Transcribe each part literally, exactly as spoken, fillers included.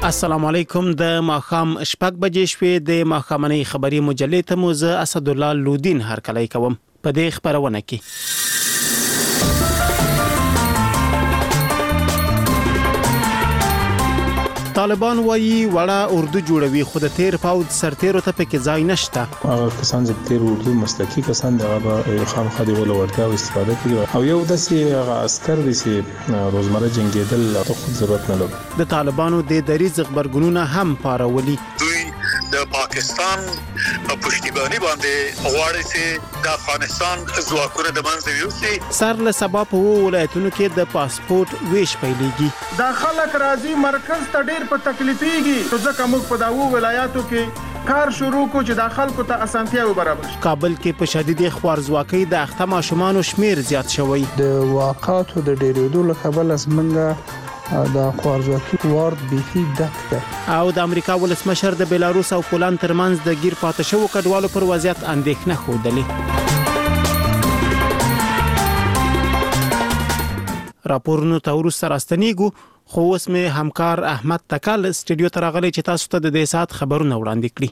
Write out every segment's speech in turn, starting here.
السلام علیکم. د ماخام شپږ بجې شوې د ماخامنۍ خبري مجلې ته مو زه اسد الله لودین هرکلی کوم. په دې خبرونه کې طالبان وایي وړه اردو جوړوي خو د تیر پاود سرتیرو ته پکې ځای نشته. هغه کسان چې تیر اردو مسلکي کسان دغه به خامخا دی ول ورته استفاده کوي او یو داسې هغه عسكر دي چې روزمره جنگیدل ته خود ضرورت نه لري. د طالبانو د دریځ خبرګونونه هم پارولي. د پاکستان پښتیبانی باندې غواړي چې د افغانستان ځواکونه د منځ یوسي. سر له سبب په ولایتونو کې د پاسپورت ویش پیلېږي. د خلک راځي مرکز ته ډېر په تکلیفيږي ځکه موږ په داوو ولایاتو کې کار شروع کو چې د خلکو ته اسانتیاو برابر شي. کابل کې په شدید خوارزواکۍ د اخته ماشومانو شمیر زیات شوی. د واقعاتو د ډېرېدو له کبله زمونږ د خوارزواکۍ وارد بيخي ډک ده. او د امریکا ولسمشر د بلاروس او پولند ترمنځ د گیر پاتې شوو کډوالو پر وضعیت اندېښنه ښودلې. راپورونو ته وروسته راستنیږو خو اوس مې همکار احمد تکل استودیو ته راغلی چې تاسو ته د دې سات خبرونه وړاندې کړي.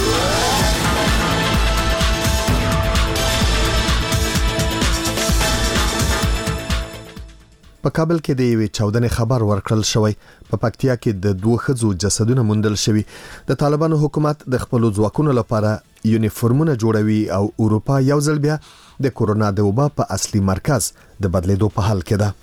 په کابل کې د یوې چاودنې خبر ورکړل شوی. په پکتیا کې د دوه ښځو جسدونه موندل شوي. د طالبانو حکومت د خپل ځواکونو لپاره یونیفورمونه جوړوي او اروپا یو ځل بیا د کورونا د وبا په اصلي مرکز د بدلیدو په حال کې ده.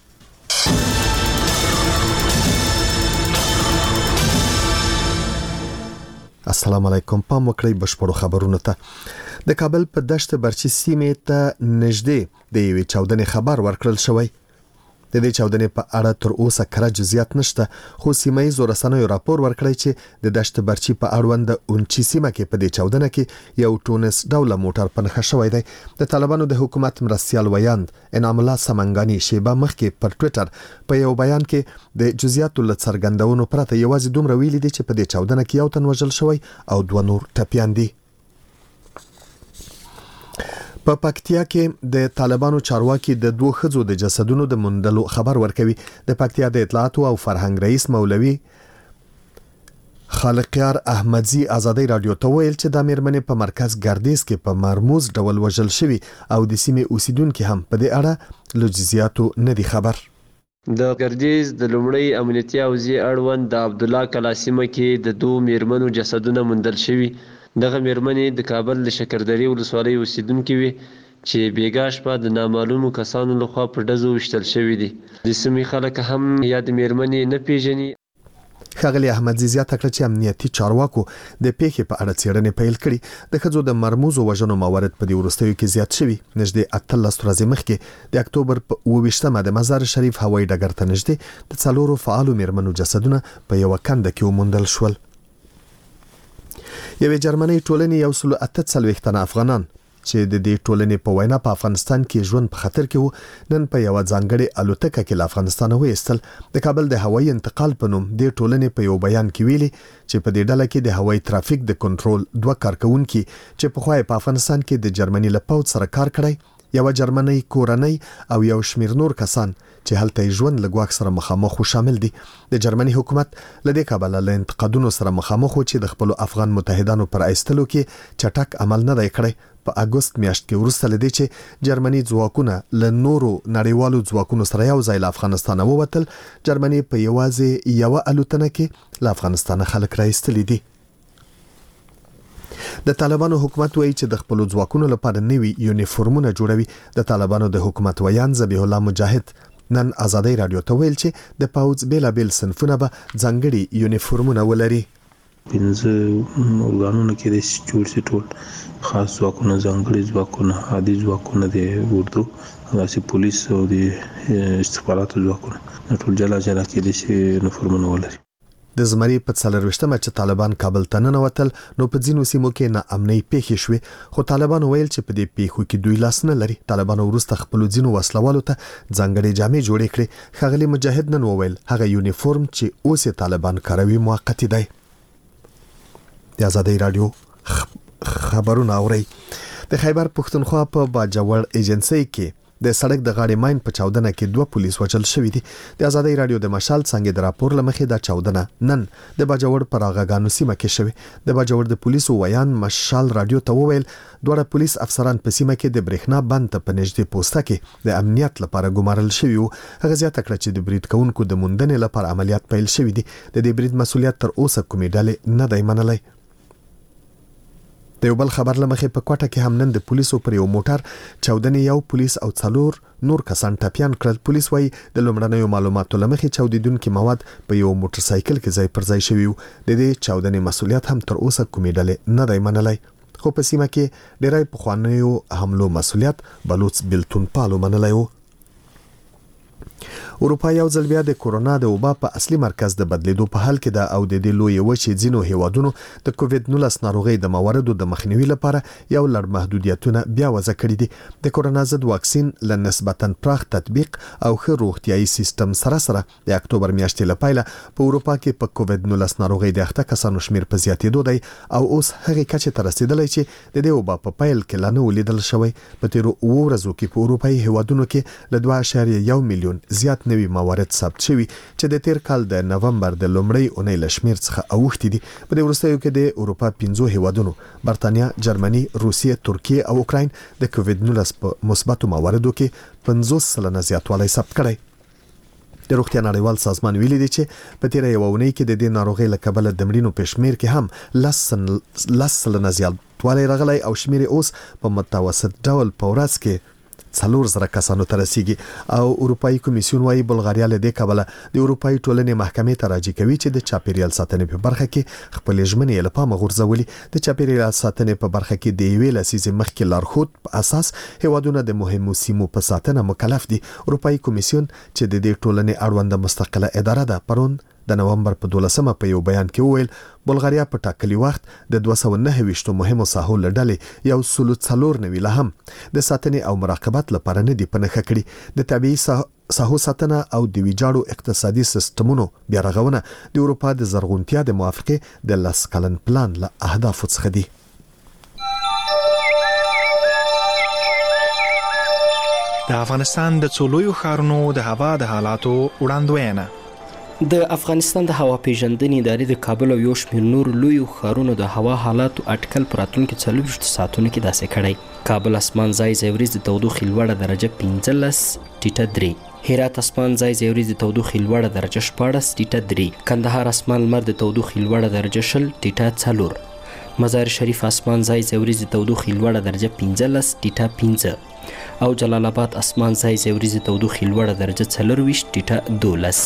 السلام علیکم. پام وکړئ بشپړو خبرونو ته. د کابل په دشت برچی سیمې ته نږدې د یوې چاودنې خبر ورکړل شوی. د دې چاودنې په اړه تر اوسه کره جزئیات نشته خو سیمایي رسنیو راپور ورکړی چې د دشت برچی په اړوند اونچی سیمه کې په دې چاودنه کې یو ټونس ډوله موټر پنهخه شوی دی. د طالبانو د حکومت مرستيال ویاند انعام الله سمنګانی شیبه مخکې پر ټوئیټر په یو بیان کې د جزئیاتو ل څرګندونو پرته یوازې دومره ویلي دي چې په دې چاودنه کې یو تن وژل شوی او دوه نور ټپیان دي. په پکتیا کې د طالبانو چارواکي د دوه ښځو د جسدونو د موندلو خبر ورکوي. د پکتیا د اطلاعات او فرهنګ رئیس مولوي خالقیار احمدزي ازادي رادیو ته ویل چې د میرمنې په مرکز ګردیز کې په مرموز ډول وژل شوی او د سیمې اوسیدونکو هم په دې اړه لوجزیاتو نه دي خبر. د ګردیز د لومړی امنیتي اوزي اړوند د عبد الله کلاسیمه کې د دوه میرمنو جسدونه موندل شوی. دغه میرمنې د کابل د شکردرې ولسوالۍ اوسیدونکې وي چې بیګا شپه د نامعلومو کسانو لخوا په ډزو وشتل شوي دي. د سیمې خلک هم یا د میرمنې نه پیژني. ښاغلي احمدزي زیاته کړه چې امنیتي چارواکو د پیښې په اړه څېړنې پیل کړي. د ښځو د مرموزو وژنو موارد په دې وروستیو کې زیات شوي. نږدې اتلس ورځې مخکې د اکتوبر په اوه ویشتمه د مزار شریف هوایي ډګر ته نږدې د څلورو فعالو میرمنو جسدونه په یوه کنده کې وموندل شول. یوې جرمنۍ ټولنې یو سل اته څلوېښت تنه افغانان چې د دې ټولنې په وینا په افغانستان کې ژوند په خطر کې وو نن په یو ځانګړي الوتکه کې له افغانستان وېستل. د کابل د هوایي انتقال په نوم د ټولنې په یو بیان کې ویلي چې په دې ډله کې د هوایي ترافیک د کنټرول دوه کارکونکو چې په خوای په افغانستان کې د جرمني له پوت سره کار کړی، یو جرمنۍ کورنۍ او یو شمیر نور کسان چې هلته ژوند لګواک سره مخامخ شامل دي. د جرمني حکومت لدې کابل له انتقادونو سره مخامخ و چې د خپل افغان متحدانو پر ایستلو کې چټک عمل نه دی کړی. په اگست میاشت کې ورسته لدې چې جرمني ځواکونه له نورو نړیوالو ځواکونو سره یو ځای له افغانستان ووتل، جرمني په یوازې یو الوتنه کې له افغانستان خلک راایستل دي. د طالبانو حکومت وایي چې د خپل ځواکونو لپاره نوي یونیفورمونه جوړوي. د طالبانو د حکومت ویان ذبیح الله مجاهد نن ازادي رادیو ته ویل چې د پاوز بیلابل صنفونه به ځانګړي یونیفورمونه ولري. پنځه اورګانونو کې د جوړ ټول خاص ځواکونه، ځانګړي ځواکونه، عادي ځواکونه، د اردو داسې پولیس او د استخباراتو ځواکونه ټول جلا جلا کې د یونیفورمونه ولري. د زمري په څلرويشتمه چې طالبان کابل ته ننوتل نو په ځینو سیمو کې ناامنۍ پیښې شوې خو طالبان ویل چې په دې پیښو کې دوی لاس نه لري. طالبان ورسته خپل ځینو وسلوالو ته ځانګړي جامې جوړې کړې. ښاغلي مجاهد نن وویل هغه یونیفورم چې اوس طالبان کاروي موقتی دی. د ازادي رادیو خبرونه اوري. د خیبر پښتونخوا په باجوړ ایجنسی کې د سړک د غاړې ماین په چاودنه کې دوه پولیس وژل شوي دي. د آزادۍ رادیو د مشال څنګه د راپور لمخې دا چاودنه نن د باجوړ پر اغاګانو سیمه کې شوی. د باجوړ د پولیسو ویان مشال رادیو ته وویل دوه پولیس افسران په سیمه کې د برېښنا بند ته په نږدې پوسټه کې د امنیت لپاره ګمارل شوی وو. هغه زیاته کړه چې د برید کوونکو د موندنې لپاره عملیات پیل شوی دي. د دې برید مسؤلیت تر اوسه کومې ډلې نه دی منلی. د یو بل خبر لمخې په کوټه کې هم نن د پولیسو پر یو موټر چاودنې یو پولیس او څلور نور کسان ټپیان کړل. پولیس وايي د لومړنیو معلوماتو لمخې چاودیدونکو مواد په یو موټر سایکل کې ځای پر ځای شوی وو. د دې چاودنې مسؤلیت هم تر اوسه کومې ډلې نه دی منلی. خو په سیمه کې ډېری پخوانیو حملو مسؤلیت بلوچ بلتون پالو منلی وو. اروپا یو ځل بیا د کورونا د وبا په اصلي مرکز د بدلیدو په حال کې ده او د دې لوی وچې ځینو هیوادونو د کووډ نولس ناروغي د مواردو د مخنیوي لپاره یو لړ محدودیتونه بیا وضع کړي دي. د کورونا ضد واکسین له نسبتاً پراخ تطبیق او ښه روغتیايي سیستم سره سره د اکتوبر میاشتې لپاره په اروپا کې په کووډ نولس ناروغي د اخته کسانو شمیر په زیاتېدو دی او اوس هغه کچې ته رسیدلی چې د دې وبا په پیل کې لا نه ولیدل شوی. په تیرو اوو ورځو کې په اروپایي هیوادونو کې له دوه اعشاریه یو میلیون زیات نوي موارد ثبت شوي چې د تیر کال د نومبر د لومړۍ اونۍ له شمیر څخه اوښتي دي. په دې وروستیو کې د اروپا پنځو هیوادونو برتانیا، جرمني، روسیې، ترکیه او اوکراین د کووډ نولس په مثبتو مواردو کې پنځوس سلنه زیاتوالی ثبت کړی. د روغتیا نړیوال سازمان ویلي دی چې په تیر یو اونۍ کې د دې ناروغۍ له کبله د مړینو په شمیر کې هم لس سلنه زیاتوالی راغلی او شمیر اوس په متوسط ډول په ورځ کې څلور زره کسانو ته رسیږي. او اروپایي کمیسیون وايي بلغاریا له دې کبله د اروپایي ټولنې محکمې ته راجع کوي چې د چاپیریال ساتنې په برخه کې خپل ژمنې له پامه غورځولي. د چاپیریال ساتنې په برخه کې د یوې لسیزې مخکې لارښود په اساس هیوادونه د مهمو سیمو په ساتنه مکلف دي. اروپایي کمیسیون چې د دې ټولنې اړوند مستقله اداره ده پرون د نومبر په دولسمه په یو بیان کې وویل بلغاریا په ټاکلي وخت د دوه سوه نهه ویشت مهمو ساحو له ډلې یو سلو څلور نوي لا هم د ساتنې او مراقبت لپاره نه دي په نښه کړي. د طبیعي ساحو ساتنه او د ویجاړو اقتصادي سیستمونو بیا رغونه د اروپا د زرغونتیا د موافقې د لس کلن پلان له اهدافو څخه دي. د افغانستان د څلورو ښارونو د هوا د حالاتو وړاندوینه. د افغانستان د هوا پیژندنې ادارې د کابل او یو شمېر نور لویو ښارونو د هوا حالاتو اټکل په راتلونکو څلوېښتو ساعتونو کې داسې کړی. کابل اسمان ځای ځای ورځ د تودوخې لوړه درجه پنځلس ټیټه درې، هرات اسمان ځای ځای ورځ د تودوخې لوړه درجه شپاړس ټیټه درې، کندهار اسمان لمر د تودوخې لوړه درجه شل ټیټه څلور، مزار شریف اسمان ځای ځای ورځ د تودوخې لوړه درجه پنځلس ټیټه پنځه او جلال آباد اسمان ځای ځای ورځ د تودوخې لوړه درجه څلرویشت ټیټه دولس.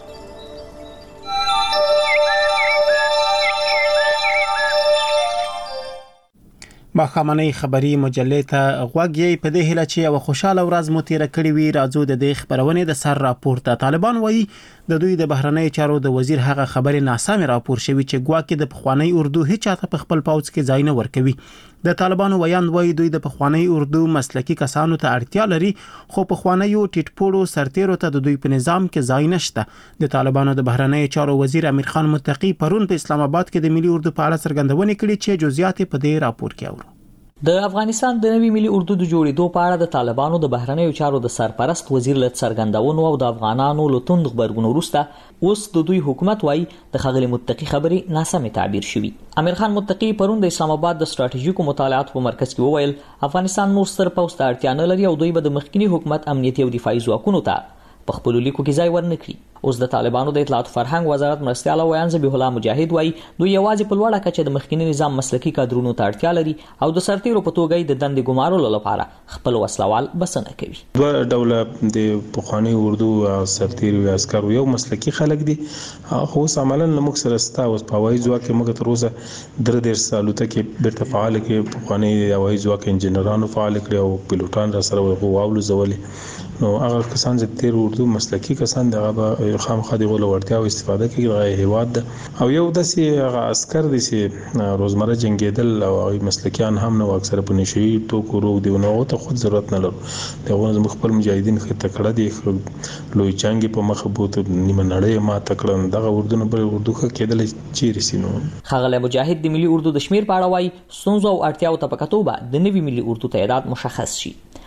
ماښامنۍ خبري مجلې ته غوږ یې په دې هیله چې یو خوشاله ورځ مو تیره کړې وي. راځو د دې خبرونې د سر راپورته. طالبان وایي د دوی د بهرنۍ چارو د وزیر هغه خبرې ناسمې راپور شوي چې ګواکې د پخوانی اردو هیڅ چاته په خپل پوځ کې ځای نه ورکوي. د طالبانو ویاند وایي دوی د پخوانی اردو مسلکي کسانو ته اړتیا لري خو پخوانیو ټیټپوړو سرتیرو ته د دوی په نظام کې ځای نشته. د طالبانو د بهرنۍ چارو وزیر امیر خان متقی پرون په اسلام آباد کې د ملي اردو په اړه څرګندونې کړې چې جزئیات په دې راپور کې اورو. د افغانستان د نوي ملي اردو د جوړېدو په اړه د طالبانو د بهرنیو چارو د سرپرست وزیر له څرګندونو او د افغانانو له توند غبرګون وروسته اوس د دوی حکومت وايي د ښاغلي متقی خبرې ناسمې تعبیر شوي. امیر خان متقی پرون د اسلام آباد د ستراتیژیکو مطالعاتو په مرکز کې وویل افغانستان نور ستر پوځ ته اړتیا نه لري او دوی به د مخکني حکومت امنیتي او دفاعي ځواکونو ته په خپلو لیکو کې ځای ورنکړي. اوس د طالبانو د اطلاعات فرهنګ وزارت مرستیال ویان ذبیح الله مجاهد وایي دوی یوازې په لوړه کچه د مخکنی نظام مسلکي کادرونو ته اړتیا لري او د سرتیرو په توګه د دندې ګمارلو لپاره خپل وسلوال بسنه کوي. دوه ډوله د پخوانی اردو سرتیر او عسكر یو مسلکي خلک دي خو عملاً موږ سره ستا اوس په وایي ځواک کې موږ تر اوسه درې ډېر سالوته کې بیرته فعال کې پخوانی وایي ځواک انجنیرانو فعال کړي او پیلوټان را سره وغواړو زولې نو هغه کسان چې تیر اردو مسلکي کسان دغه خامخا دی غوړ ورتیا او استفاده کوي د هیواد او یو داسې هغه عسكر دي چې روزمره جنگیدل او مسلکیان هم نو اکثر په نشي ټوکو روغ دی نو ته خود ضرورت نه لرو دغه زموږ خپل مجاهدین خته کړه دي لوی جنگ په مخ بوت نیمه نړۍ ما تکړه دغه اردو نه بل اردو کېدل چیرې سينو. خغله مجاهد د ملي اردو د شمیر په اړه وایي سنځو او اړتیاو ته پکاتوبه د نوي ملي اردو تعداد مشخص شي.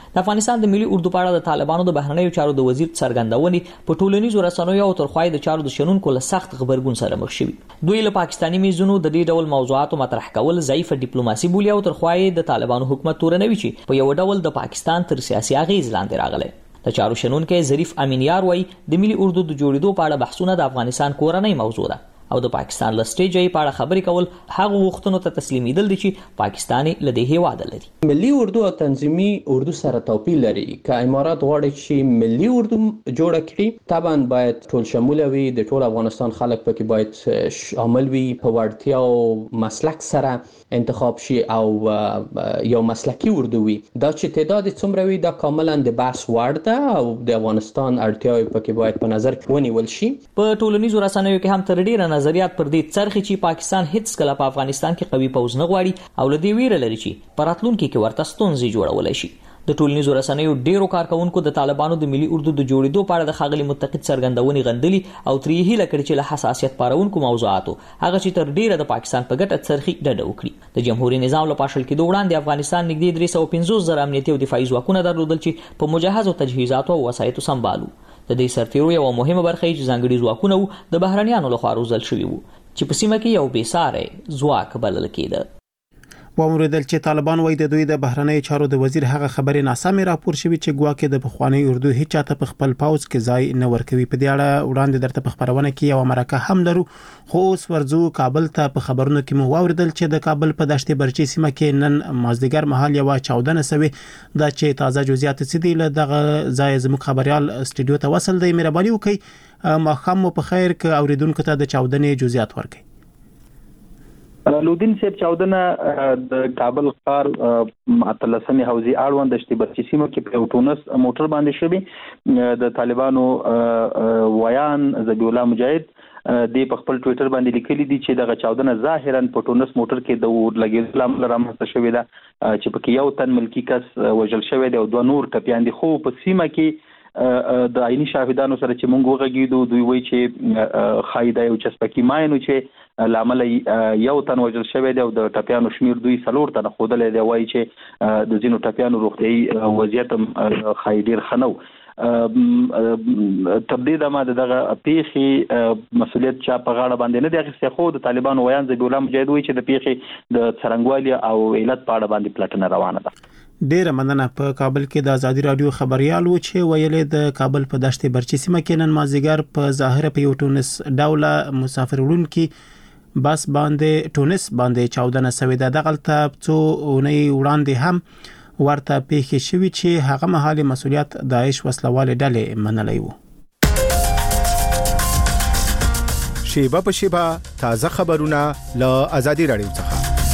د افغانستان د ملي اردو په اړه د طالبانو د بهرنیو چارو د وزیر څرګندونې په ټولنیزو رسنیو او ترخوای د چارو د شنونکو له سخت غبرګون سره مخ شوي. دوی له پاکستاني میزونو د دې ډول موضوعاتو مطرح کول ضعیفه ډیپلوماسي بولي او ترخوای د طالبانو حکومت تورنوي چې په یو ډول د پاکستان تر سیاسي اغیز لاندې راغلی. د چارو شنونکو ظریف امینیار وایي د ملي اردو د جوړېدو په اړه بحثونه د افغانستان کورنۍ موضوع ده او د پاکستان له سټیج په اړه خبرې کول هغه وختونو ته تسلیمیدل دي چې پاکستاني له دې هیواد لري. ملي اردو او تنظیمي اردو سره توپیر لري. که امارات غواړي چې ملي اردو جوړ کړي طبعا باید ټول شمول وي، د ټول افغانستان خلک پکې باید شامل وي، په وړتیا او مسلک سره انتخاب شي او یو مسلکی اردو وي. دا چې تعداد څومره وي دا کاملا د بحث وړ ده او د افغانستان اړتیاوې پکې باید په نظر ونیول شي. په ټولنیزو رسنیو کې هم تر ډیره نظریات پر دې څرخي چې پاکستان هیڅ کله په افغانستان کې قوي پوځ نه غواړي او لدی ویره لري چې په راتلونکي کې ورته ستونزې جوړولای شي. د ټولنیزو رسنیو ډیرو کارکونکو د طالبانو د ملي اردو د جوړېدو په اړه د خاغلی متقد څرګندونې غندلي او ترې هیله کړې چې له حساسیت پارونکو موضوعاتو هغه چې تر ډیره د پاکستان په ګټه څرخي ډډه وکړي. د جمهوریت نظام له پاشل کېدو وړاندې افغانستان نږدې درې سوه پنځوس زره امنیتي او دفاعي ځواکونه درلودل چې په مجهزو تجهیزاتو او وسایطو سمبالو. د دې سرتیرو یو مهمه برخه چې ځانګړي ځواکونه د بهرنیانو لخوا روزل شوي وو چې په سیمه کې یو بیساره ځواک بلل کېده. وموردل چې طالبان وایي د دوی د بهرنیو چارو د وزیر هغه خبرې ناسمه راپور شوی چې ګواکې د بخوانی اردو هیڅ چاته په خپل پاوز کې ځای نه ورکوي. په دې اړه وړاندې درته په خبرونه کې یو مرکه هم لرو، خو اوس ورځو کابل ته. په خبرونو کې مو واوریدل چې د کابل په دشت برچي سیمه کې نن مازدیګر مهال یو چاودنه سوي. دا چې تازه جزئیات څه دي له دغه ځای زموږ خبريال استودیو ته وصل دی. مهرباني وکړئ ما خام په خیر ک اوریدونکو ته د چاودنې جزئیات ورکړئ. لودین صاحب چاودنه د کابل ښار اتلسمې حوزې اړوند د شتبرچي سیمه کې په ټونس موټر باندې شوی. د طالبانو ویان ذبیح الله مجاهد د په خپل ټوئیټر باندې لیکلي دي چې دغه چاودنه ظاهرا په ټونس موټر کې د اور لګیدو لامل رامنځته شوې ده چې پکې یو تن ملکی کس وژل شوی دی او دوه نور ټپیان دي. خو په سیمه کې د عیني شاهدانو سره چې مونږ وغږیدو دوی وایي چې خایده یو چسپکی ماینو چې لامل یو تن وژل شوی دی او د ټپیانو شمیر دوی څلور تنه ښودلی دی. وایي چې د ځینو ټپیانو روغتیایي وضعیت هم ښایي ډېر ښه نه و. تر دې دمه دغه پیښې مسؤلیت چا په غاړه باندې نه دی اخیستی، خو د طالبانو ویان ذبیح الله مجاهد وایي چې د پیښې د څرنګوالي او علت په اړه باندې پلټنه روانه ده. ډیره مننه. په کابل کې د ازادي رادیو خبريال و چې ویلې د کابل په دشت برچي سیمه کې نن مازیګر په ظاهر په یو ټونس ډوله مسافر وړونکي بس باندې ټونس باندې چاودنه سوي ده. دغلته څو اونۍ وړاندې هم ورته پیښې شوې چې هغه مهال مسؤلیت داعش وسلواله ډلې منلې وو. شیبه په شیبه تازه خبرونه له ازادي رادیو څخه.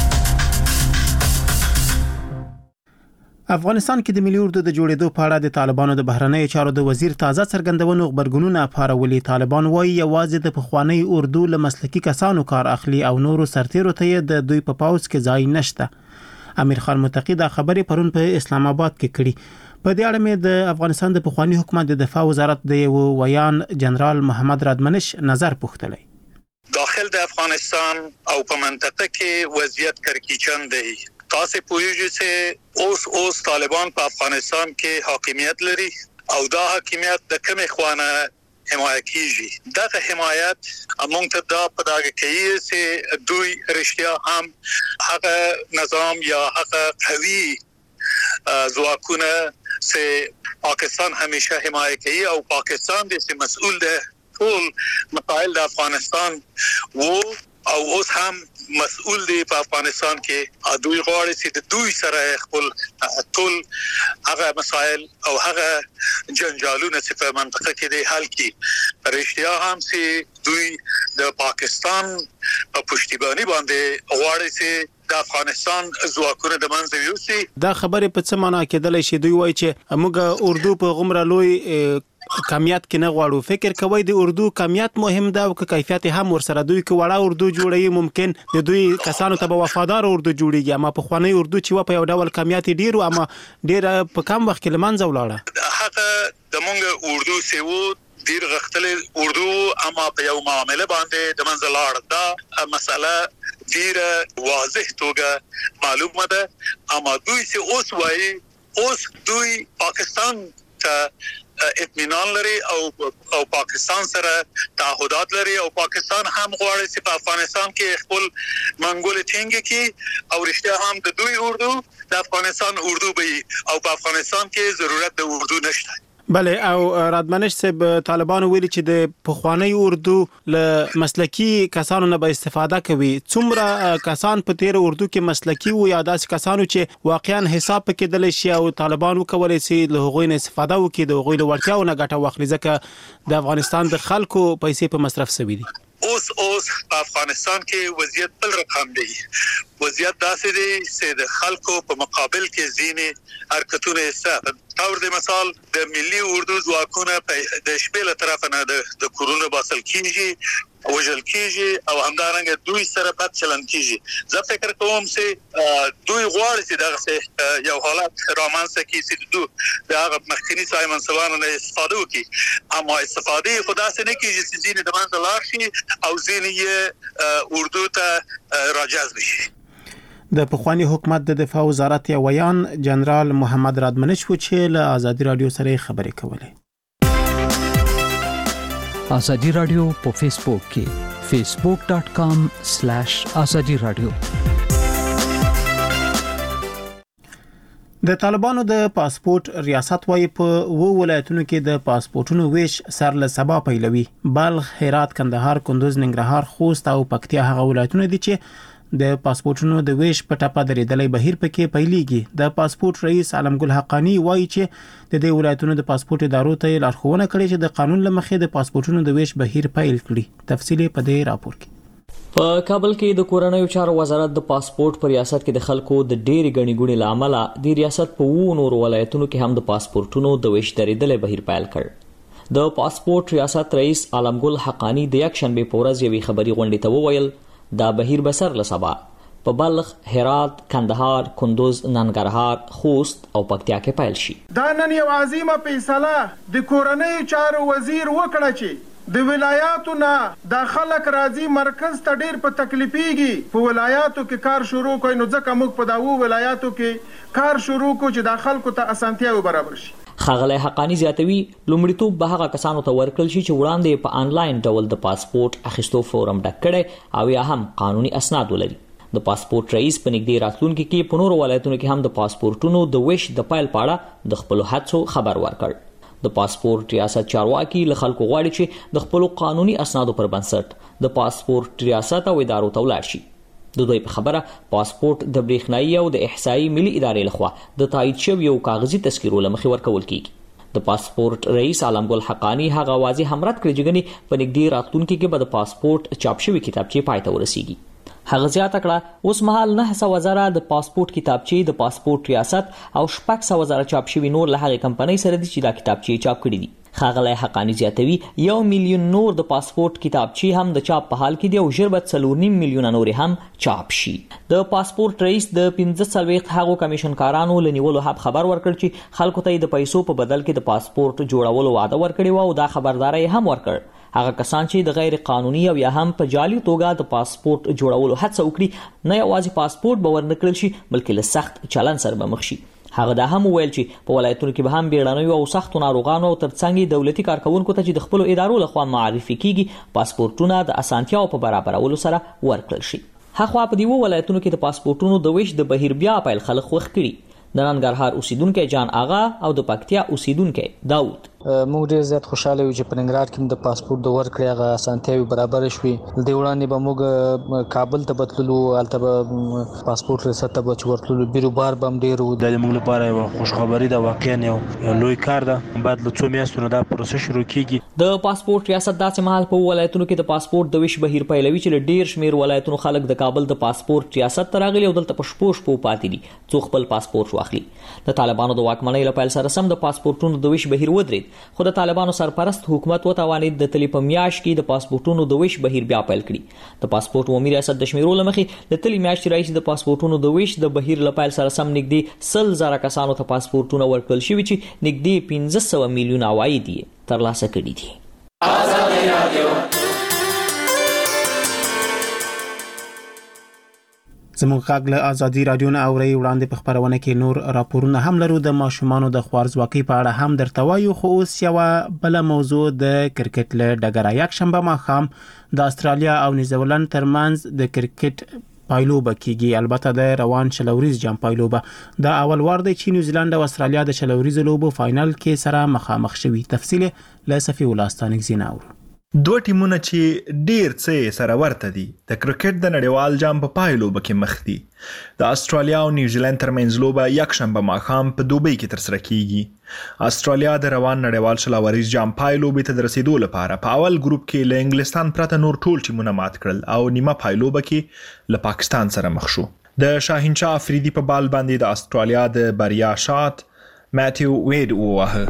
افغانستان کې د ملي اردو د جوړېدو په اړه د طالبانو د بهرنیو چارو د وزیر تازه څرګندونو خبرګونونه پارولي. طالبان وایي یوازې د پخوانی اردو له مسلکي کسانو کار اخلي او نورو سرتیرو ته د دوی په پاوز کې ځای نشته. امیر خان متقی دا خبرې پرون په اسلام آباد کې کړي. په دې اړه مې د افغانستان د پخوانی حکومت د دفاع وزارت د یو ویان جنرال محمد رادمنش نظر پوښتلی. داخل د افغانستان او په منطقه کې وضعیت کړکېچن دی. تاسو پوهیږئ چې اوس اوس طالبان په افغانستان کې حاکمیت لري او دا حاکمیت د کومې خوانه حمایت کیږي. دغه حمایت موږ ته دا په داګه کوي چې دوی رښتیا هم هغه نظام یا هغه قوي ځواکونه چې پاکستان همیشه حمایت کوي او پاکستان دې مسؤل ده ټول مسائل د افغانستان وو او اوس هم مسؤل دی په افغانستان کې. دوی غواړي چې د دوی سره خپل ټول هغه مسائل او هغه جنجالونه چې په منطقه کې دی حل کړي. رښتیا هم چې دوی د پاکستان په پشتیبانی باندې غواړي چې د افغانستان ځواکونه د منځ یوسي. دا خبره په څه معنا کېدلی شي؟ دوی وایي چې موږ اردو په غومره لوی کمیت کې نه غواړو. فکر کوي د اردو کمیت مهم ده او کیفیت هم ورسره. دوی کې وړه اردو جوړي ممکن د دوی کسانو ته به وفادار اردو جوړيږي، اما په خوانی اردو چې و په یو ډول کمیت ډیرو اما ډیر په کم وخت کې لمنځه ولاړه. هغه د مونږ اردو سیو ډیر غختل اردو اما په یو معاملې باندې د منځ لاړ. دا مسله ډیر واضح توګه معلومه ده. اما دوی چې اوس وایي اوس دوی پاکستان ته اطمینان لري او او پاکستان سره تعهدات لري او پاکستان هم غواړي چې په افغانستان کې خپل منګول ټینګ کړي او رښتیا هم د دوی اردو د افغانستان اردو به او په افغانستان کې ضرورت د اردو نشته. بله او رادمنش صاحب طالبانو ویلي چې د پخوانی اردو له مسلکی کسانو نه به استفاده کوي. څومره کسان په تیر اردو کې مسلکی وو یا داسې کسانو چې واقعا حساب پکې دلی شي او طالبانو کولای شي له هغوی نه استفاده وکړي د هغوی له وړتیاو نه ګټه واخلي ځکه د افغانستان د خلکو پیسې په مصرف شوي دي. اوس اوس په افغانستان کې وضعیت بل رقم دی. وضعیت داسې دی چې د خلکو په مقابل کې ځینې حرکتونه حساب تور د مثال د ملي اردو ځواکونه په د شپې له طرف نه د کورونو باسل کیږي وژل کیږي او همدارنګه دوی سره بد چلند کیږي. زه فکر کوم چې دوی غواړي چې دغه یو حالت رامنځته کړي چې دوی د هغه مخکنی سایمن سوانو نه استفاده وکړي اما استفاده خدا سره نه کیږي چې ځینې د منځ لار شي او ځینې اردو ته راجذب شي. د پخوانی حکومت د دفاع وزارت ویان جنرال محمد رادمنش و چې له ازادي رادیو سره خبرې کولې. ازادي رادیو په فیسبوک کې فیسبوک ډاٹ کام سلیش ازادي رادیو. د طالبانو د پاسپورت ریاست وايي په وو ولایتونو کې د پاسپورتونو ویش سر له سبا پیلوي. بلخ، هرات، کندهار، کندوز، ننګرهار، خوست او پکتیا هغه ولایتونه دي چې د پاسپورتونو د ویش په ټاپه درېدلې بهیر پکې پیلېږي. د پاسپورت رئیس علمګل حقانی وایي چې د دې ولایتونو د پاسپورت ادارو ته لارښوونه کړې چې د قانون لمخې د پاسپورتونو د ویش بهیر پیل کړي. تفصیل په دې راپور کې. په کابل کې د کورنیو چارو وزارت د پاسپورت په ریاست کې د خلکو د ډېری غني ګونې لامل د ریاست په وو نور ولایتونو کې هم د پاسپورتونو د ویش درېدلې بهیر پیل کړ. د پاسپورت ریاست رئیس علمګل حقانی د یک شنبه په ورځ یوې خبري غونډې ته وویل دا بهیر بسر لسبا په بلخ، هرات، کندهار، کندوز، ننګرهار، خوست او پکتیا کې پیل شي. دا نن یو عظیمه فیصله د کورنیو چارو وزیر وکړه چې د ولایاتو نه د خلک راځي مرکز ته ډیر په تکلیفيږي په ولایاتو کې کار شروع کوي نو ځکه موږ په داوو ولایاتو کې کار شروع کو چې د خلکو ته اسانتیا برابر شي. خاغلی حقانی زیاتوي لومړیتوب به هغه کسانو ته ورکړل شي چې وړاندې په آنلاین ډول د پاسپورت اخیستو فورم ډک کړي او یا هم قانوني اسناد ولري. د پاسپورت رئیس په نږدې راتلونکي کې په نورو ولایتونو کې هم د پاسپورتونو د ویش د پیل په اړه د خپلو هڅو خبر ورکړ. د پاسپورت ریاست چارواکي له خلکو غواړي چې د خپلو قانوني اسنادو پر بنسټ د پاسپورت ریاست او ادارو ته ولاړ شي. د دوی په خبره پاسپورت د برېښنایي او د احصایي ملي ادارې لخوا د تایید شوي یو کاغذي تذکیرو له مخې ورکول کیږي. د پاسپورت رئیس علمګل حقانی هغه واضح هم رد کړی چې ګنې په نږدې راتلونکي کې به د پاسپورت چاپ شوي کتابچې پای ته ورسیږي. هغه زیاته کړه اوس مهال نه سوه زره د پاسپورت کتابچې د پاسپورت ریاست او شپږ سوه زره چاپ شوي نور له هغې کمپنۍ سره دي چې دا کتابچې چاپ کړي دي. ښاغلی حقانی زیاتوي یو میلیون نور د پاسپورت کتابچې هم د چاپ په حال کې دي او ژر به څلور نیم میلیونه نورې هم چاپ شي. د پاسپورت رئیس د پنځه څلوېښت هغو کمیشنکارانو له نیولو هم خبر ورکړ چې خلکو ته یې د پیسو په بدل کې د پاسپورت جوړولو وعده ورکړې وه او دا خبرداری هم ورکړ. هغه کسان چې د غیر قانوني او یا هم په جعلي توګه د پاسپورت جوړولو هڅه وکړي نه یوازې پاسپورت به ورنکړل شي بلکې له سخت چلن سره به مخ شي. هغه دا هم ویل چې په ولایتونو کې به هم بیړنیو او سختو ناروغانو او ترڅنګ دولتي کارکونکو ته چې د خپلو ادارو لخوا معرفي کیږي پاسپورتونه د اسانتیاو په برابرولو سره ورکړل شي. هغه په دې ولایتونو کې د پاسپورتونو د ویش د بهیر بیا پیل خلک خوښ کړي. د ننګرهار اوسیدونکو جان آغا او د پکتیا اوسیدونکو داود موږ ډیر زیات خوشاله یو چې په ننګرهار کې د پاسپورت د ورکړې هغه اسانتیاوې برابر شوي. د وړاندې به موږ کابل ته بتللو هلته به پاسپورت ریاست ته به چې ورتللو بیروبار به هم ډېر و. دا د موږ لپاره یوه خوشخبري ده، واقعا یو لوی کار ده. باید له څو میاشتو نه دا پروسه شروع کیږي. د پاسپورت ریاست داسې مهال په ولایتونو کې د پاسپورت د ویش بهیر پیلوي چې له ډېر شمېر ولایتونو خلک د کابل د پاسپورت ریاست ته راغلي او دلته په شپو شپو پاتې دي څو خپل پاسپورت واخلي. د طالبانو د واکمنۍ له پیل سره سم د پاسپورتونو د ویش بهیر ودرېد خو د طالبانو سرپرست حکومت وتوانید د تلی په میاشت کې د پاسپورتونو د ویش بهیر بیا پیل کړي. د پاسپورت عمومي ریاست د شمیرو له مخې د تلی میاشت راهیسې د پاسپورتونو د ویش د بهیر له پیل سره سم نږدې سل زره کسانو ته پاسپورتونه ورکړل شوي چې نږدې پنځه سوه میلیونه عواید یې ترلاسه کړي دي. ازادي رادیو زموږ غږ له ازادي رادیو نه اوري وړاندې په خبرونه کې نور راپورونه هم لرو د ماشومانو د خوارزواکۍ په اړه هم درته وایو خو اوس یو بل موضوع د کرکټ له ډګره یک شنبه ماښام د استرالیا او نیوزیلند ترمنځ د کرکټ پایلوبه کیږي البته د روان شلوريز جام پایلوبه د اول وار د چین نیوزیلند او استرالیا د شلوريز لوبو فائنل کې سره مخامخ شوي تفصیل له صفي ولاستانک زیناور دوه ټیمونه چې ډیر څه سره ورته دي د کرکټ د نړیوال جام په پایلوبه کې مخ دي د استرالیا او نیوزیلند ترمنځ لوبه یک شنبه ماښام په دوبۍ کې ترسره کیږي استرالیا د روان نړیوال شلوريز جام پایلوبه ته رسیدو لپاره په اول ګروپ کې له انګلستان پرته نور ټول ټیمونه مات کړل او نیمه پایلوبه کې له پاکستان سره مخ شو د شاهینشاه افریدي په بال باندې د استرالیا د بریا شات ماتیو وید ووهه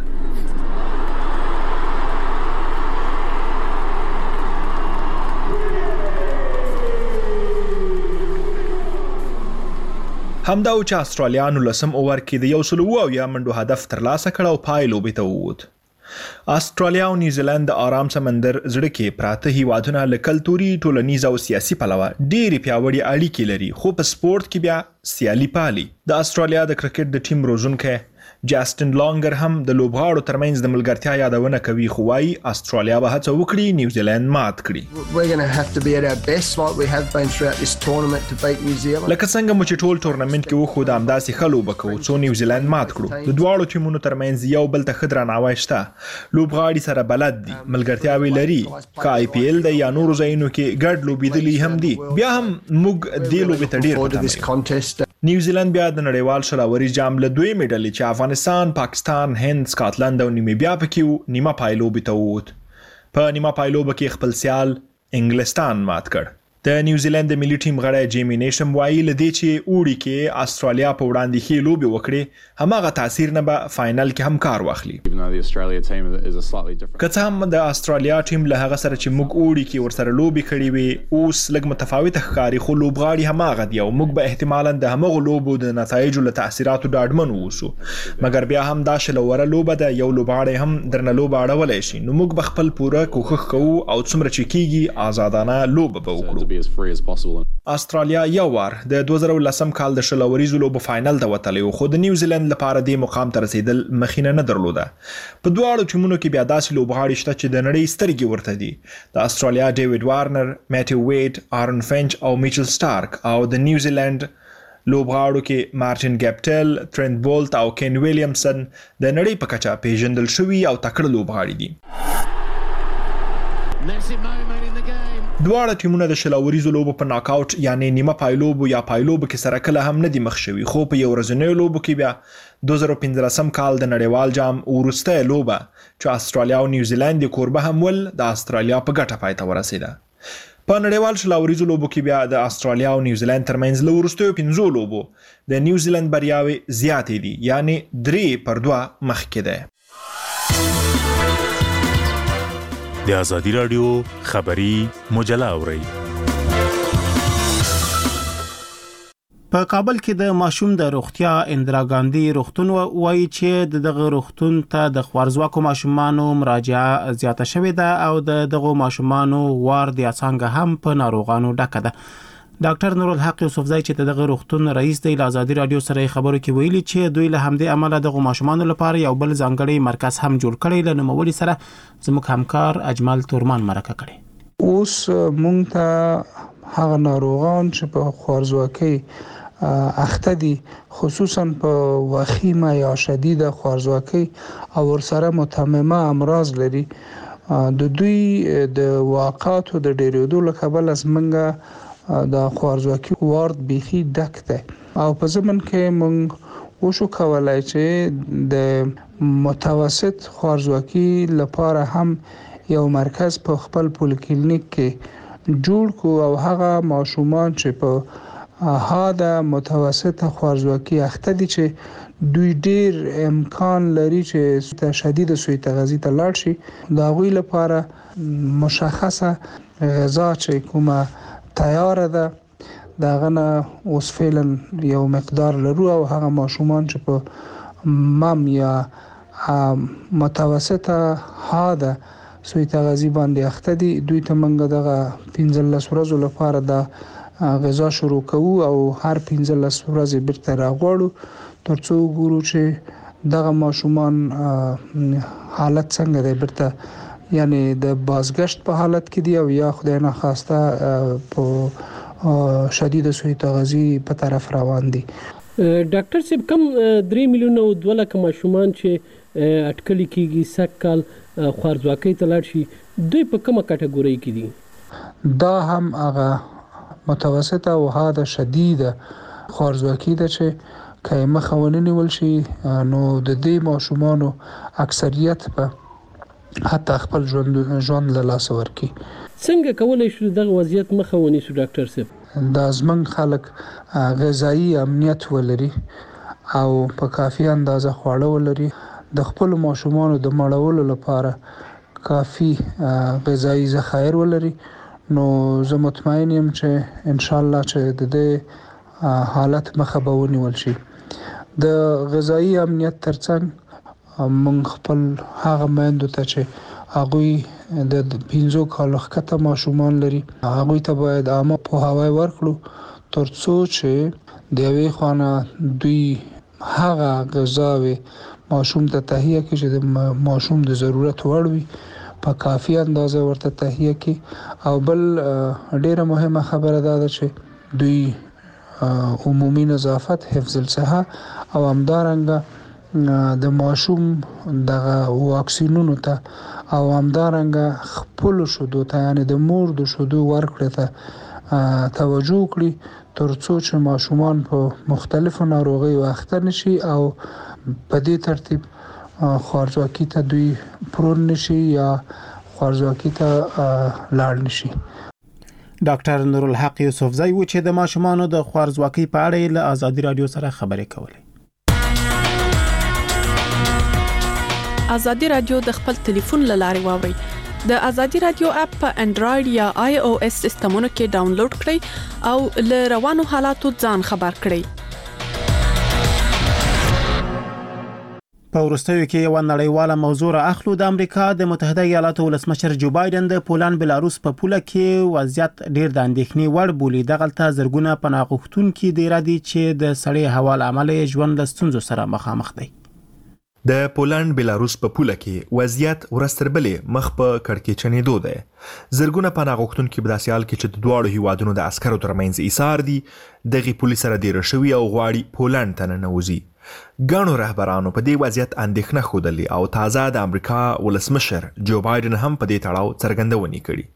همدا او چې استرالیا نو لسم اوور کې د یو سل او یا منډو هدف ترلاسه کړ او پایلوبه ته ووت استرالیا او نیوزیلند د آرام سمندر زړه کې پراته هیوادونه له کلتوري ټولنیز او سیاسي پلوه ډېری پیاوړي اړیکې لري خو په سپورت کې بیا سیالي پالي د استرالیا د کرکټ د ټیم روزونکو جاستن لانګر هم د لوبغاړو ترمنځ د ملګرتیا یادونه کوي خو وايي استرالیا به هڅه وکړي نیوزیلند مات کړي We're going to have to be at our best like we have been throughout this tournament to beat New Zealand. لکه څنګه مو چې ټول ټورنمنت کې وخو د امداسي خلو بکو څو نیوزیلند مات کړو د دواړو ټیمونو ترمنځ یو بل ته خدرا ناوای شته لوبغاړي سره بلد دي ملګرتیاوي لري کا آی پی ایل د یا نور زینو کې ګډ لوبیدلی هم دي بیا هم موږ د لوبې تډیر نیوزیلند بیا د نړیوال شلوري جام له دوی میډل چې افغانستان پاکستان هند سکاټلند او نیمیبیا پکې نیمه پایلوبه ته ووت په نیمه پایلوبه کې خپل سیال انګلستان مات کړ د نیوزیلند د ملي ټیم غړی جیمی نیشم وایي لدې چې اوړي کې استرالیا په وړاندې ښې لوبې وکړي هماغه تاثیر نه به فائنل کې هم کار واخلي که څه هم د استرالیا ټیم له هغه سره چې موږ اوړي کې ورسره لوبې کړې وي اوس لږ متفاوته ښکاري خو لوبغاړي هماغه دي او موږ به احتمالا د همغو لوبو د نتایجو له تاثیراتو ډاډمن اوسو مګر بیا هم دا شلوره لوبه ده یو لوبغاړی هم درنه لوبه اړولی شي نو موږ به خپل پوره کوښښ کوو او څومره چې کیږي آزادانه لوبه به وکړو استرالیا یو وار د دوه زره ولسم کال د شلوریزو لوبو فائنل ته وتلی خو د نیوزیلند لپاره د مقام ته رسیدل مخینه نه درلوده په دواړو ټیمونو کې بیا داسې لوبغاړي شته چې د نړۍ سترګې ورته دي د استرالیا ډیوډ وارنر ماتیو وید آرن فنچ او میچل سټارک او د نیوزیلند لوبغاړو کې مارټین ګپټل ټرنت بولت او کین ویلیامسن د نړۍ په کچه پیژندل شوي او تکړه لوبغاړي دي دواړه ټیمونه د شلوریزو لوبو په ناک آوټ یعنی نیمه پایلوبو یا پایلوبو کې سره کله هم نه دي مخ شوي خو په یو ورځنیو لوبو کې بیا دوه زره پنځلسم کال د نړیوال جام وروسته لوبه چې استرالیا او نیوزیلند کوربه هم ول د استرالیا په ګټه پای ته ورسیده په نړیوال شلوریزو لوبو کې بیا د استرالیا او نیوزیلند ترمنځ له وروستیو پنځو لوبو د نیوزیلند بریاوې زیاتې دي یعنی درې پر دوه مخکې ده د ازادي رادیو خبری مجله اورئ په کابل کې د ماشوم د روغتیا اندرا ګاندی روغتون وایي چې دغه روغتون ته د خوارزواکو ماشومانو مراجعه زیاته شوې ده او دغه ماشومانو وارد یا څنګه هم په ناروغانو ډکه ده ډاکټر نور الحق یوسفزای چې دغه روغتون رئیس دی له ازادي رادیو سره خبرو کې ویلي چې دوی له همدې عمله دغه ماشومانو لپاره یو بل ځانګړی مرکز هم جوړ کړی له نوموړي سره زموږ همکار اجمل تورمان مرکه کړي اوس مونږ ته هغه ناروغان چې په خوارزواکۍ اخته دي خصوصا په وخیمه یا شدید خوارزواکۍ او ورسره متممه امراض لري د دوی د واقعاتو د ډیرېدو له کبله زمونږ د خوارزواکۍ وارد بیخي ډک دی او په زمن کې موږ وشو کولای چې د متوسط خوارزواکۍ لپاره هم یو مرکز په خپل پولیکلینیک کې جوړ کو او هغه ماشومان چې په هاده متوسط خوارزواکۍ اخته دي چې دوی ډیر امکان لري چې شدید سوء تغذیه ته لاړ شي دا غوي لپاره مشخصه غذا چې کومه تیار ده داغه نه اوس فعلا یو مقدار لرو او هغه ماشومان چې په مم یا متوسطه حاده سوء تغذیه باندې اخته دي دوی ته منګه دغه پنځلس ورځې لپاره د غذا شروع کوو او هر پنځلس ورځې بیرته راغواړو ترڅو ګورو چې دغه ماشومان حالت څنګه دی بیرته یعنی د بازگشت په حالت کې دی او یا خدای نه خواسته په شدید سوء تغذیه په طرف روان دي. ډاکټر صاحب کم درې میلیونه او دوه لکه ماشومان چې اټکل کیږي سکل خوارځواکۍ ته لاړ شي دوی په کومه کټګوري کې دي؟ دا هم هغه متوسطه او حاده شدیده خوارځواکي ده چې که مخه ونیول شي نو د دې ماشومانو اکثریت په حتی خپل ژوند ژوند له لاسه ورکړي. څنګه کولای شو دغه وضعیت مخه ونیسو ډاکټر صاحب؟ دا زمونږ خلک غذایی امنیت ولري او په کافي اندازه خواړه ولري د خپل ماشومانو د مړولو لپاره کافي غذایی ذخایر ولري نو زه مطمئن یم چې ان شاء الله چې د دې حالت مخه به ونیول شي. د غذایی امنیت ترڅنګ موږ خپل هغه میندو ته چې هغوی د پنځو کالو ښکته ماشومان لري هغوی ته باید عامه پوهاوی ورکړو ترڅو چې د یوې خوا نه دوی هغه غذاوې ماشوم ته تهیه کړي چې د ماشوم د ضرورت وړ وي په کافي اندازه ورته تهیه کړي او بل ډیره مهمه خبره ده چې دوی عمومي نظافت حفظ الصحه او همدارنګه د ماشوم دغه واکسینونو ته او همدارنګه خپل شودو ته یعنی د مور د شودو ورکړه ته توجه کړي ترڅو چې ماشومان په مختلفو ناروغیو اخته نشي او په دې ترتیب خوارځواکي ته دوی پرون نشي یا خوارځواکي ته لاړ نشي. ډاکټر نورالحق یوسفزئی و چې د ماشومانو د خوارځواکۍ په اړه له ازادي رادیو سره خبرې کولې. ازادي رادیو د خپل ټلیفون له لارې واوري. د ازادي رادیو اپ په انډراید یا آی او اس سیستمونو کې ډاونلوډ کړئ او له روانو حالاتو ځان خبر کړئ. په وروستیو کې یو نړیواله موضوع را اخلو. د امریکا د متحده ایالاتو ولسمشر جو بایدن د پولند بلاروس په پوله کې وضعیت ډیر د اندېښنې وړ بولي. دغلته زرګونه پناه غوښتونکي د رادي چې د سړې هوا له امله ژوند له ستونزو سره مخامخ دي. د پولند بلاروس په پوله کې وضعیت ورستربلې مخ په کړکېچنې دو ده. زرګونه پناه غوښتونکي په داسې حال کې چې د دواړو هیوادونو د عسکرو ترمنځ ایثار دي دغه پولیس سره ډیر شوی او غواړي پولند ته ننوځي. ګڼو رهبرانو په دې وضعیت اندېښنه ښودلې او تازه د امریکا ولسمشر جو بایدن هم په دې تړاو څرګندونې کړي.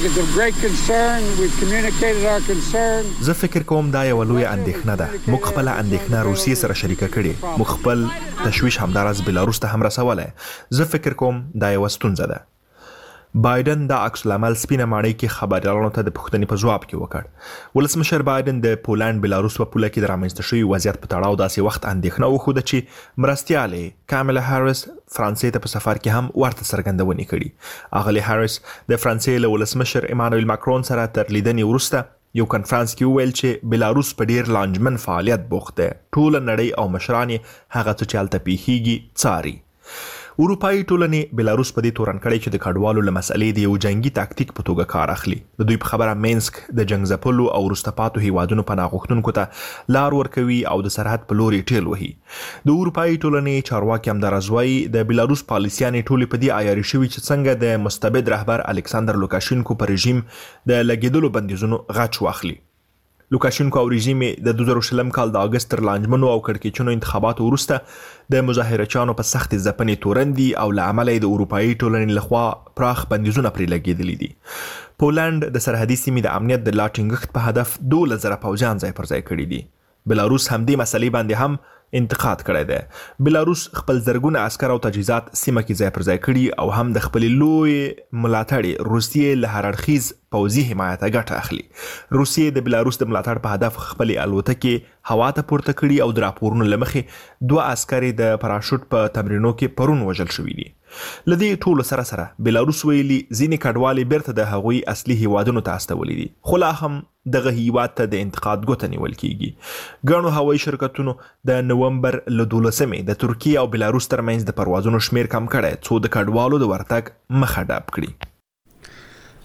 زه فکر کوم دا یو لوی اندېښنه ده. موږ خپل اندېښنه روسیې سره شریکه کړې. موږ خپل تشویش همدارس بلاروس ته هم رسولی. زه فکر کوم دا یو ستونزه ده. بایدن د عکس العمل سپینه ماڼۍ کې خبريالانو ته د پوښتنې په ځواب کې وکړ. ولسمشر بایدن د پولند بلاروس په پوله کې د رامنځته شوي وضعیت په تړاو داسې وخت اندېښنه وښوده چې مرستیالې کاملا هاریس فرانسې ته په سفر کې هم ورته څرګندونې کړي. اغلې هاریس د فرانسې له ولسمشر ایمانوئل ماکرون سره تر لیدنې وروسته یو کنفرانس کې وویل چې بلاروس په ډیر لانجمن فعالیت بوخت دی. ټوله نړۍ او مشران هغه څه چې هلته پیښیږي څاري. اروپایي ټولنې بلاروس په دې تورن کړی چې د کډوالو له مسلې د یو جنگي تاکتیک په توګه کار اخلي. د دوی په خبره مینسک د جنگ ځپلو او وروسته پاتو هیوادونو پناه غوښتونکو ته لار ورکوي او د سرحد په لوري ټیل وهي. د اروپایي ټولنې چارواکي همداراز وایي د بلاروس پالیسیانې ټولې په دې عیاري شوي چې څنګه د مستبد رهبر الکساندر لوکاشینکو په رژیم د لګیدلو بندیزونو غچ واخلي. لوکاشینکو او رژیم د دوه زره شلم کال د اگست تر لانجمنو او کړکېچنو انتخاباتو وروسته د مظاهرچیانو په سخت ځپنې تورن دي او له امله د اروپایي ټولنې لخوا پراخ بندیزونه پرې لګېدلي دي. پولند د سرحدي سیمې د امنیت د لا ټینګښت په هدف دولس زره پوځیان ځای پر ځای کړي دي. بلاروس همدې مسلې باندې هم انتقاد کړی دی. بلاروس خپل زرګونه عسکر او تجهیزات سیمه کې ځای پر ځای کړي او هم د خپل لوی ملاتړ روسیې له هر اړخیز پوځي حمایت ګټه اخلي. روسیې د بلاروس د ملاتړ په هدف خپل الوتکې هوا ته پورته کړي او د راپورونو له مخې دوه عسکر د پراشوټ په تمرینو کې پرون وژل شوي دي. لدې ټولو سره سره بلاروس ویلي ځینې کډوالې بیرته د هغوی اصلي هیوادونو ته استولي دي، خو لا هم دغه هیواد ته د انتقاد ګوته نیول کیږي. ګڼو هوایي شرکتونو د نومبر له دولسمې د ترکیې او بلاروس ترمنځ د پروازونو شمیر کم کړی څو د کډوالو د ورتګ مخه ډب کړي.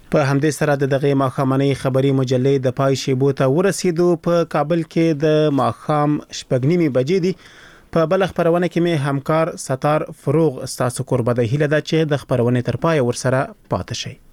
په همدې سره د دغه ماخامنۍ خبري مجلې د پای شیبو ته ورسېدو. په کابل کې د ماخام شپږ نیمې بجې دي. په بل خبرونه کې مې همکار ستار فروغ ستاسو قرباني هیله ده چې د خبرونه تر پای ورسره پاتې شي.